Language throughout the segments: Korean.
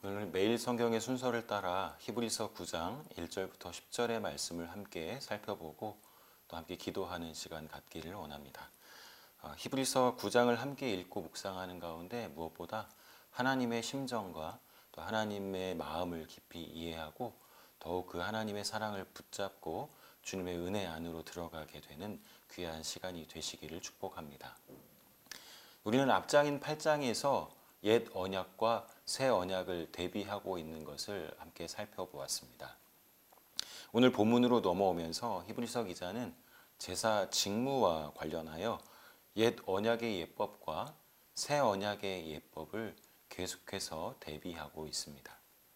오늘 매일 성경의 순서를 따라 히브리서 9장 1절부터 10절의 말씀을 함께 살펴보고 또 함께 기도하는 시간 갖기를 원합니다. 히브리서 9장을 함께 읽고 묵상하는 가운데 무엇보다 하나님의 심정과 또 하나님의 마음을 깊이 이해하고 더욱 그 하나님의 사랑을 붙잡고 주님의 은혜 안으로 들어가게 되는 귀한 시간이 되시기를 축복합니다. 우리는 앞장인 8장에서 옛 언약과 새 언약을 대비하고 있는 것을 함께 살펴보았습니다. 오늘 본문으로 넘어오면서 히브리서 기자는 제사 직무와 관련하여 옛 언약의 예법과 새 언약의 예법을 계속해서 대비하고 있습니다.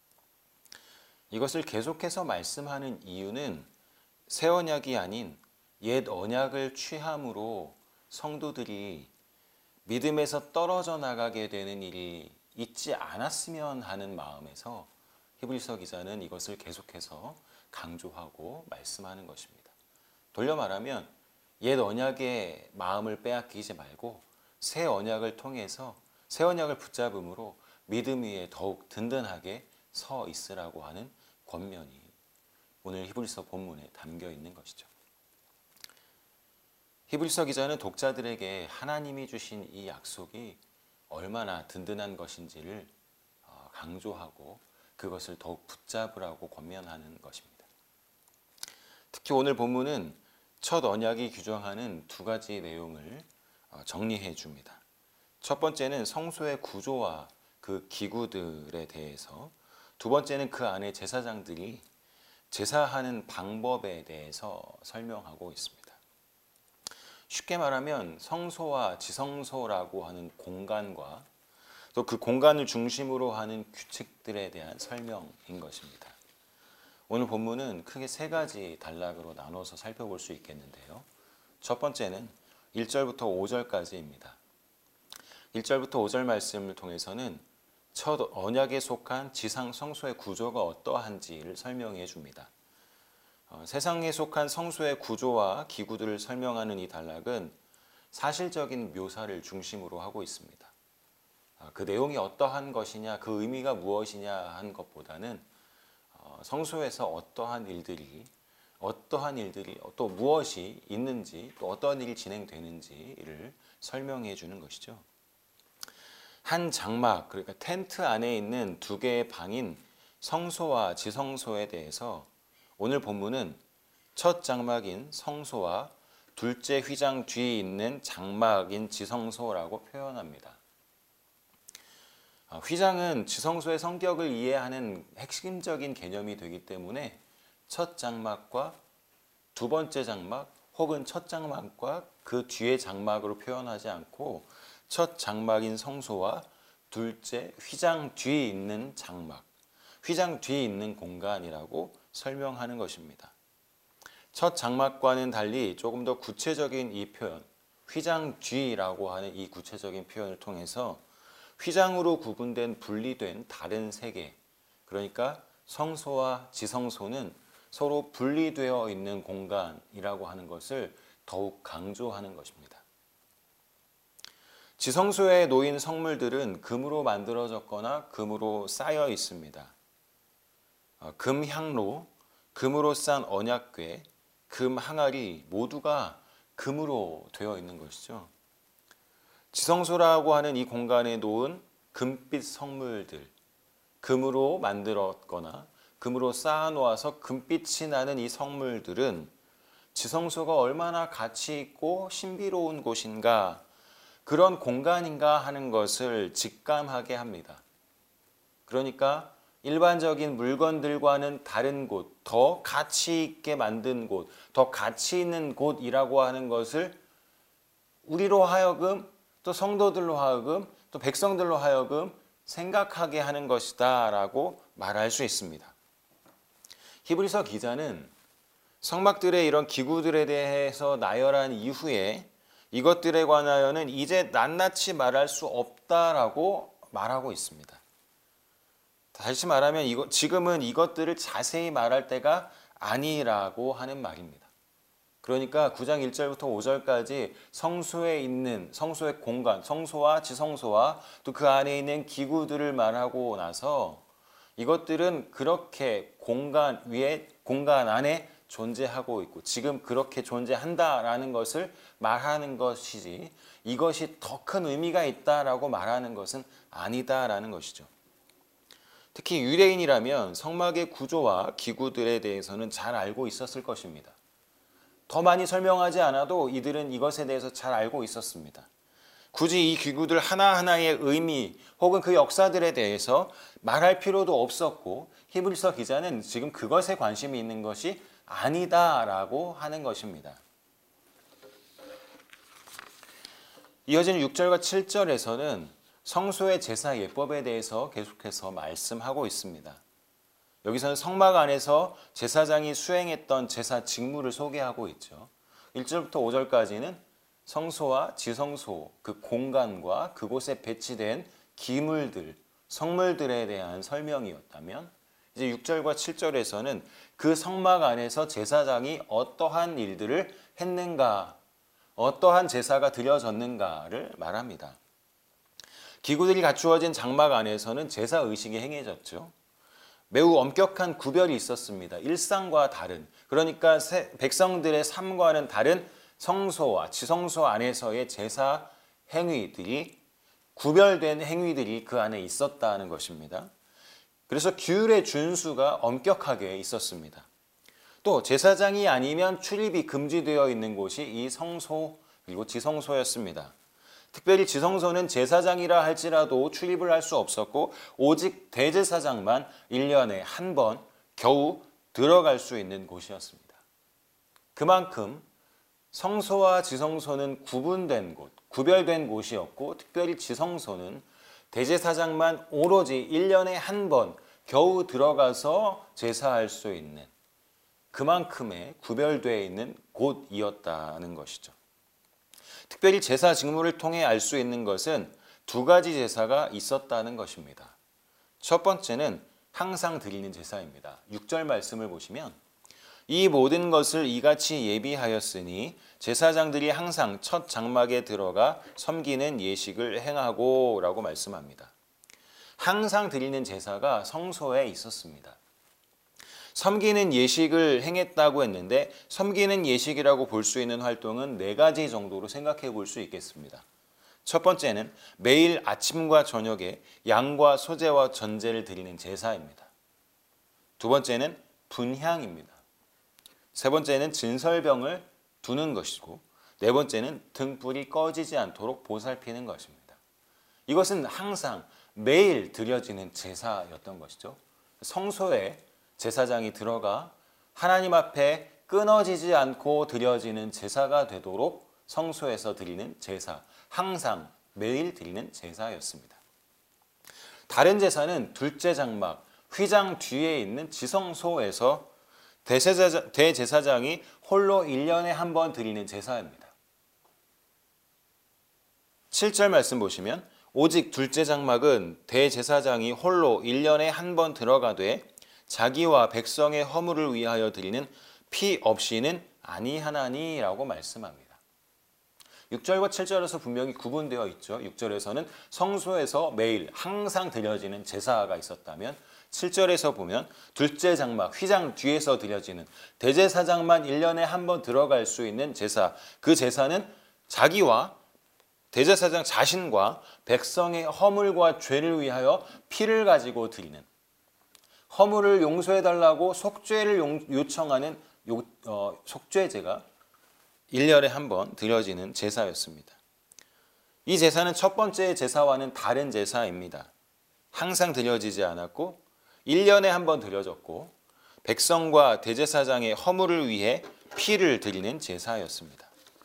이것을 계속해서 말씀하는 이유는 새 언약이 아닌 옛 언약을 취함으로 성도들이 믿음에서 떨어져 나가게 되는 일이 있지 않았으면 하는 마음에서 히브리서 기자는 이것을 계속해서 강조하고 말씀하는 것입니다. 돌려 말하면 옛 언약의 마음을 빼앗기지 말고 새 언약을 통해서 새 언약을 붙잡음으로 믿음 위에 더욱 든든하게 서 있으라고 하는 권면이 오늘 히브리서 본문에 담겨 있는 것이죠. 히브리서 기자는 독자들에게 하나님이 주신 이 약속이 얼마나 든든한 것인지를 강조하고 그것을 더욱 붙잡으라고 권면하는 것입니다. 특히 오늘 본문은 첫 언약이 규정하는 두 가지 내용을 정리해 줍니다. 첫 번째는 성소의 구조와 그 기구들에 대해서, 두 번째는 그 안에 제사장들이 제사하는 방법에 대해서 설명하고 있습니다. 쉽게 말하면 성소와 지성소라고 하는 공간과 또 그 공간을 중심으로 하는 규칙들에 대한 설명인 것입니다. 오늘 본문은 크게 세 가지 단락으로 나눠서 살펴볼 수 있겠는데요. 첫 번째는 1절부터 5절까지입니다. 1절부터 5절 말씀을 통해서는 첫 언약에 속한 지상 성소의 구조가 어떠한지를 설명해 줍니다. 세상에 속한 성소의 구조와 기구들을 설명하는 이 단락은 사실적인 묘사를 중심으로 하고 있습니다. 그 내용이 어떠한 것이냐, 그 의미가 무엇이냐 한 것보다는 성소에서 어떠한 일들이 또 무엇이 있는지, 또 어떤 일이 진행되는지를 설명해 주는 것이죠. 한 장막, 그러니까 텐트 안에 있는 두 개의 방인 성소와 지성소에 대해서 오늘 본문은 첫 장막인 성소와 둘째 휘장 뒤에 있는 장막인 지성소라고 표현합니다. 휘장은 지성소의 성격을 이해하는 핵심적인 개념이 되기 때문에 첫 장막과 두 번째 장막 혹은 첫 장막과 그 뒤의 장막으로 표현하지 않고 첫 장막인 성소와 둘째 휘장 뒤에 있는 장막, 휘장 뒤에 있는 공간이라고 설명하는 것입니다. 첫 장막과는 달리 조금 더 구체적인 이 표현, 휘장 뒤라고 하는 이 구체적인 표현을 통해서 휘장으로 구분된 분리된 다른 세계, 그러니까 성소와 지성소는 서로 분리되어 있는 공간이라고 하는 것을 더욱 강조하는 것입니다. 지성소에 놓인 성물들은 금으로 만들어졌거나 금으로 쌓여 있습니다. 금향로, 금으로 싼 언약궤, 금 항아리 모두가 금으로 되어 있는 것이죠. 지성소라고 하는 이 공간에 놓은 금빛 성물들, 금으로 만들었거나 금으로 쌓아놓아서 금빛이 나는 이 성물들은 지성소가 얼마나 가치 있고 신비로운 곳인가, 그런 공간인가 하는 것을 직감하게 합니다. 그러니까 일반적인 물건들과는 다른 곳, 더 가치 있게 만든 곳, 더 가치 있는 곳이라고 하는 것을 우리로 하여금, 또 성도들로 하여금, 또 백성들로 하여금 생각하게 하는 것이다 라고 말할 수 있습니다. 히브리서 기자는 성막들의 이런 기구들에 대해서 나열한 이후에 이것들에 관하여는 이제 낱낱이 말할 수 없다라고 말하고 있습니다. 다시 말하면 지금은 이것들을 자세히 말할 때가 아니라고 하는 말입니다. 그러니까 9장 1절부터 5절까지 성소에 있는 성소의 공간, 성소와 지성소와 또 그 안에 있는 기구들을 말하고 나서 이것들은 그렇게 공간 위에, 공간 안에 존재하고 있고 지금 그렇게 존재한다라는 것을 말하는 것이지 이것이 더 큰 의미가 있다라고 말하는 것은 아니다라는 것이죠. 특히 유대인이라면 성막의 구조와 기구들에 대해서는 잘 알고 있었을 것입니다. 더 많이 설명하지 않아도 이들은 이것에 대해서 잘 알고 있었습니다. 굳이 이 기구들 하나하나의 의미 혹은 그 역사들에 대해서 말할 필요도 없었고 히브리서 기자는 지금 그것에 관심이 있는 것이 아니다라고 하는 것입니다. 이어지는 6절과 7절에서는 성소의 제사 예법에 대해서 계속해서 말씀하고 있습니다. 여기서는 성막 안에서 제사장이 수행했던 제사 직무를 소개하고 있죠. 1절부터 5절까지는 성소와 지성소, 그 공간과 그곳에 배치된 기물들, 성물들에 대한 설명이었다면 이제 6절과 7절에서는 그 성막 안에서 제사장이 어떠한 일들을 했는가, 어떠한 제사가 드려졌는가를 말합니다. 기구들이 갖추어진 장막 안에서는 제사 의식이 행해졌죠. 매우 엄격한 구별이 있었습니다. 일상과 다른, 그러니까 백성들의 삶과는 다른 성소와 지성소 안에서의 제사 행위들이, 구별된 행위들이 그 안에 있었다는 것입니다. 그래서 규율의 준수가 엄격하게 있었습니다. 또 제사장이 아니면 출입이 금지되어 있는 곳이 이 성소 그리고 지성소였습니다. 특별히 지성소는 제사장이라 할지라도 출입을 할 수 없었고 오직 대제사장만 1년에 한 번 겨우 들어갈 수 있는 곳이었습니다. 그만큼 성소와 지성소는 구분된 곳, 구별된 곳이었고 특별히 지성소는 대제사장만 오로지 1년에 한 번 겨우 들어가서 제사할 수 있는 그만큼의 구별되어 있는 곳이었다는 것이죠. 특별히 제사 직무를 통해 알 수 있는 것은 두 가지 제사가 있었다는 것입니다. 첫 번째는 항상 드리는 제사입니다. 6절 말씀을 보시면 이 모든 것을 이같이 예비하였으니 제사장들이 항상 첫 장막에 들어가 섬기는 예식을 행하고 라고 말씀합니다. 항상 드리는 제사가 성소에 있었습니다. 섬기는 예식을 행했다고 했는데 섬기는 예식이라고 볼 수 있는 활동은 4가지 정도로 생각해 볼 수 있겠습니다. 첫 번째는 매일 아침과 저녁에 양과 소제와 전제를 드리는 제사입니다. 두 번째는 분향입니다. 세 번째는 진설병을 두는 것이고 네 번째는 등불이 꺼지지 않도록 보살피는 것입니다. 이것은 항상 매일 드려지는 제사였던 것이죠. 성소에 제사장이 들어가 하나님 앞에 끊어지지 않고 드려지는 제사가 되도록 성소에서 드리는 제사, 항상 매일 드리는 제사였습니다. 다른 제사는 둘째 장막, 휘장 뒤에 있는 지성소에서 대제사장이 홀로 1년에 한 번 드리는 제사입니다. 7절 말씀 보시면 오직 둘째 장막은 대제사장이 홀로 1년에 한 번 들어가되 자기와 백성의 허물을 위하여 드리는 피 없이는 아니하나니라고 말씀합니다. 6절과 7절에서 분명히 구분되어 있죠. 6절에서는 성소에서 매일 항상 드려지는 제사가 있었다면 7절에서 보면 둘째 장막, 휘장 뒤에서 드려지는 대제사장만 1년에 한 번 들어갈 수 있는 제사, 그 제사는 자기와 대제사장 자신과 백성의 허물과 죄를 위하여 피를 가지고 드리는, 허물을 용서해달라고 속죄를 요청하는 속죄제가 1년에 한 번 드려지는 제사였습니다. 이 제사는 첫 번째 제사와는 다른 제사입니다. 항상 드려지지 않았고 1년에 한 번 드려졌고 백성과 대제사장의 허물을 위해 피를 드리는 제사였습니다.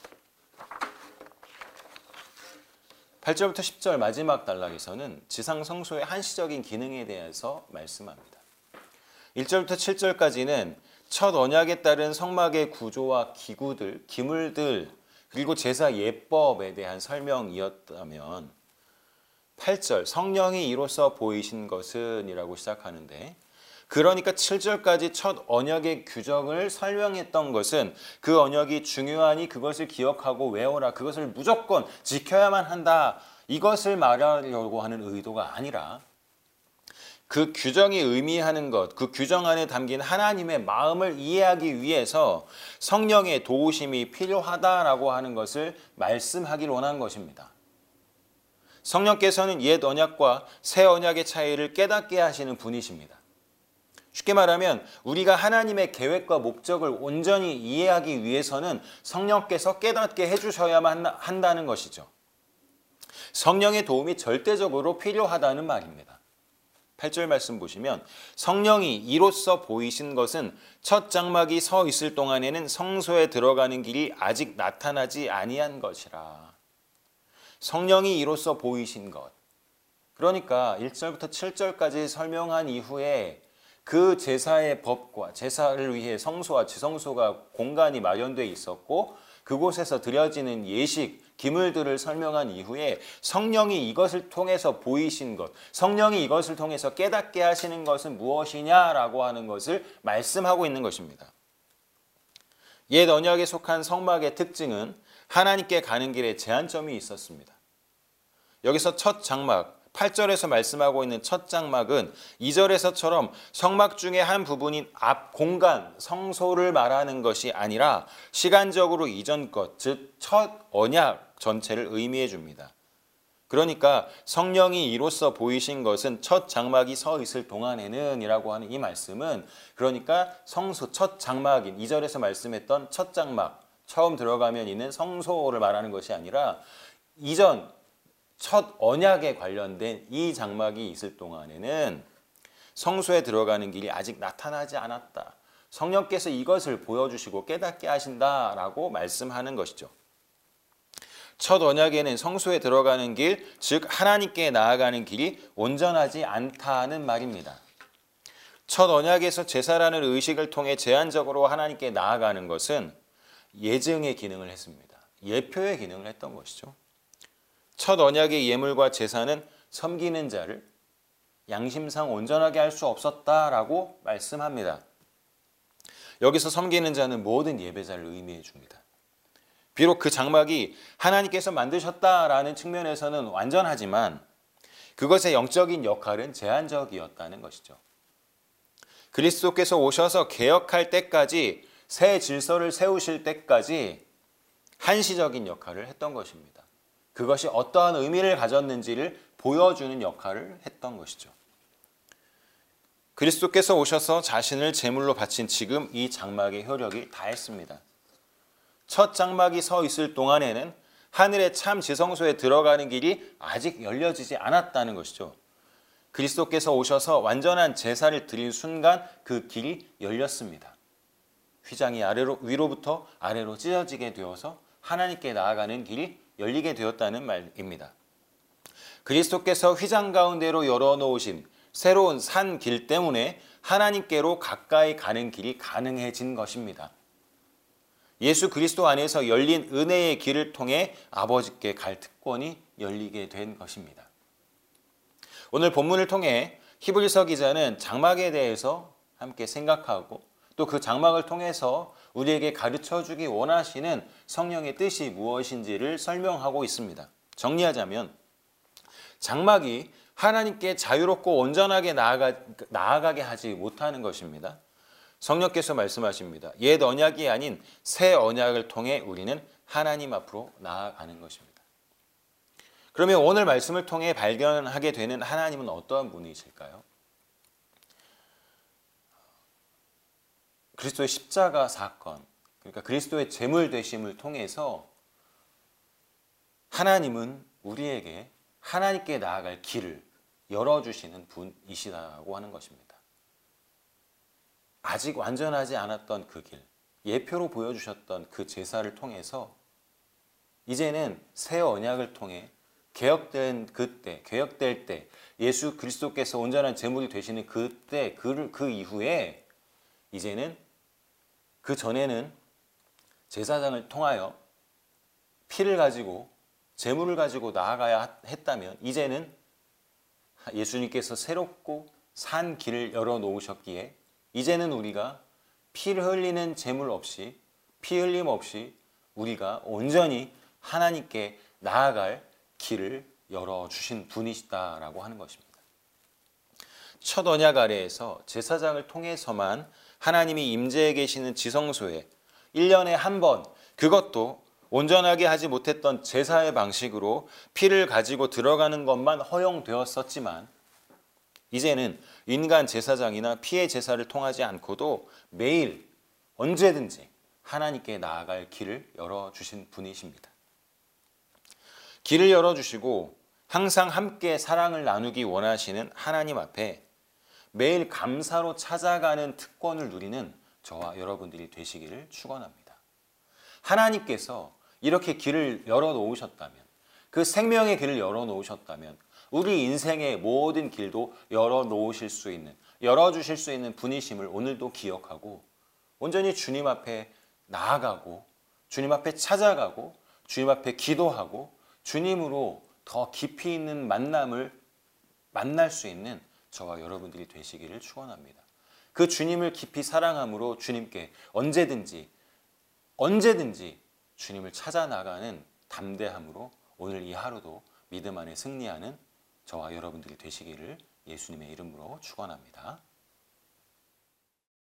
8절부터 10절 마지막 단락에서는 지상 성소의 한시적인 기능에 대해서 말씀합니다. 1절부터 7절까지는 첫 언약에 따른 성막의 구조와 기구들, 기물들, 그리고 제사 예법에 대한 설명이었다면 8절 성령이 이로써 보이신 것은 이라고 시작하는데 그러니까 7절까지 첫 언약의 규정을 설명했던 것은 그 언약이 중요하니 그것을 기억하고 외워라, 그것을 무조건 지켜야만 한다, 이것을 말하려고 하는 의도가 아니라 그 규정이 의미하는 것, 그 규정 안에 담긴 하나님의 마음을 이해하기 위해서 성령의 도우심이 필요하다라고 하는 것을 말씀하기를 원한 것입니다. 성령께서는 옛 언약과 새 언약의 차이를 깨닫게 하시는 분이십니다. 쉽게 말하면 우리가 하나님의 계획과 목적을 온전히 이해하기 위해서는 성령께서 깨닫게 해주셔야만 한다는 것이죠. 성령의 도움이 절대적으로 필요하다는 말입니다. 8절 말씀 보시면 성령이 이로써 보이신 것은 첫 장막이 서 있을 동안에는 성소에 들어가는 길이 아직 나타나지 아니한 것이라. 성령이 이로써 보이신 것. 그러니까 1절부터 7절까지 설명한 이후에 그 제사의 법과 제사를 위해 성소와 지성소가 공간이 마련되어 있었고 그곳에서 드려지는 예식, 기물들을 설명한 이후에 성령이 이것을 통해서 보이신 것, 성령이 이것을 통해서 깨닫게 하시는 것은 무엇이냐라고 하는 것을 말씀하고 있는 것입니다. 옛 언약에 속한 성막의 특징은 하나님께 가는 길에 제한점이 있었습니다. 여기서 첫 장막, 8절에서 말씀하고 있는 첫 장막은 2절에서처럼 성막 중에 한 부분인 앞 공간, 성소를 말하는 것이 아니라 시간적으로 이전 것, 즉 첫 언약 전체를 의미해 줍니다. 그러니까 성령이 이로써 보이신 것은 첫 장막이 서 있을 동안에는 이라고 하는 이 말씀은 그러니까 성소 첫 장막인 2절에서 말씀했던 첫 장막, 처음 들어가면 있는 성소를 말하는 것이 아니라 이전 첫 언약에 관련된 이 장막이 있을 동안에는 성소에 들어가는 길이 아직 나타나지 않았다. 성령께서 이것을 보여주시고 깨닫게 하신다라고 말씀하는 것이죠. 첫 언약에는 성소에 들어가는 길, 즉 하나님께 나아가는 길이 온전하지 않다는 말입니다. 첫 언약에서 제사라는 의식을 통해 제한적으로 하나님께 나아가는 것은 예증의 기능을 했습니다. 예표의 기능을 했던 것이죠. 첫 언약의 예물과 제사는 섬기는 자를 양심상 온전하게 할 수 없었다라고 말씀합니다. 여기서 섬기는 자는 모든 예배자를 의미해 줍니다. 비록 그 장막이 하나님께서 만드셨다라는 측면에서는 완전하지만 그것의 영적인 역할은 제한적이었다는 것이죠. 그리스도께서 오셔서 개혁할 때까지 새 질서를 세우실 때까지 한시적인 역할을 했던 것입니다. 그것이 어떠한 의미를 가졌는지를 보여주는 역할을 했던 것이죠. 그리스도께서 오셔서 자신을 제물로 바친 지금 이 장막의 효력이 다했습니다. 첫 장막이 서 있을 동안에는 하늘의 참 지성소에 들어가는 길이 아직 열려지지 않았다는 것이죠. 그리스도께서 오셔서 완전한 제사를 드릴 순간 그 길이 열렸습니다. 휘장이 위로부터 아래로 찢어지게 되어서 하나님께 나아가는 길이 열리게 되었다는 말입니다. 그리스도께서 휘장 가운데로 열어놓으신 새로운 산 길 때문에 하나님께로 가까이 가는 길이 가능해진 것입니다. 예수 그리스도 안에서 열린 은혜의 길을 통해 아버지께 갈 특권이 열리게 된 것입니다. 오늘 본문을 통해 히브리서 기자는 장막에 대해서 함께 생각하고 또 그 장막을 통해서 우리에게 가르쳐주기 원하시는 성령의 뜻이 무엇인지를 설명하고 있습니다. 정리하자면 장막이 하나님께 자유롭고 온전하게 나아가게 하지 못하는 것입니다. 성령께서 말씀하십니다. 옛 언약이 아닌 새 언약을 통해 우리는 하나님 앞으로 나아가는 것입니다. 그러면 오늘 말씀을 통해 발견하게 되는 하나님은 어떠한 분이실까요? 그리스도의 십자가 사건, 그러니까 그리스도의 제물 되심을 통해서 하나님은 우리에게 하나님께 나아갈 길을 열어주시는 분이시다고 하는 것입니다. 아직 완전하지 않았던 그 길, 예표로 보여주셨던 그 제사를 통해서 이제는 새 언약을 통해 개혁될 때 예수 그리스도께서 온전한 제물이 되시는 그때 그 이후에 이제는 그 전에는 제사장을 통하여 피를 가지고 제물을 가지고 나아가야 했다면 이제는 예수님께서 새롭고 산 길을 열어놓으셨기에 이제는 우리가 피를 흘리는 제물 없이 피 흘림 없이 우리가 온전히 하나님께 나아갈 길을 열어주신 분이시다라고 하는 것입니다. 첫 언약 아래에서 제사장을 통해서만 하나님이 임재해 계시는 지성소에 1년에 한 번, 그것도 온전하게 하지 못했던 제사의 방식으로 피를 가지고 들어가는 것만 허용되었었지만 이제는 인간 제사장이나 피의 제사를 통하지 않고도 매일 언제든지 하나님께 나아갈 길을 열어주신 분이십니다. 길을 열어주시고 항상 함께 사랑을 나누기 원하시는 하나님 앞에 매일 감사로 찾아가는 특권을 누리는 저와 여러분들이 되시기를 축원합니다. 하나님께서 이렇게 길을 열어놓으셨다면, 그 생명의 길을 열어놓으셨다면 우리 인생의 모든 길도 열어주실 수 있는 분이심을 오늘도 기억하고 온전히 주님 앞에 나아가고 주님 앞에 찾아가고 주님 앞에 기도하고 주님으로 더 깊이 있는 만남을 만날 수 있는 저와 여러분들이 되시기를 축원합니다. 그 주님을 깊이 사랑함으로 주님께 언제든지 주님을 찾아 나가는 담대함으로 오늘 이 하루도 믿음 안에 승리하는 저와 여러분들이 되시기를 예수님의 이름으로 축원합니다.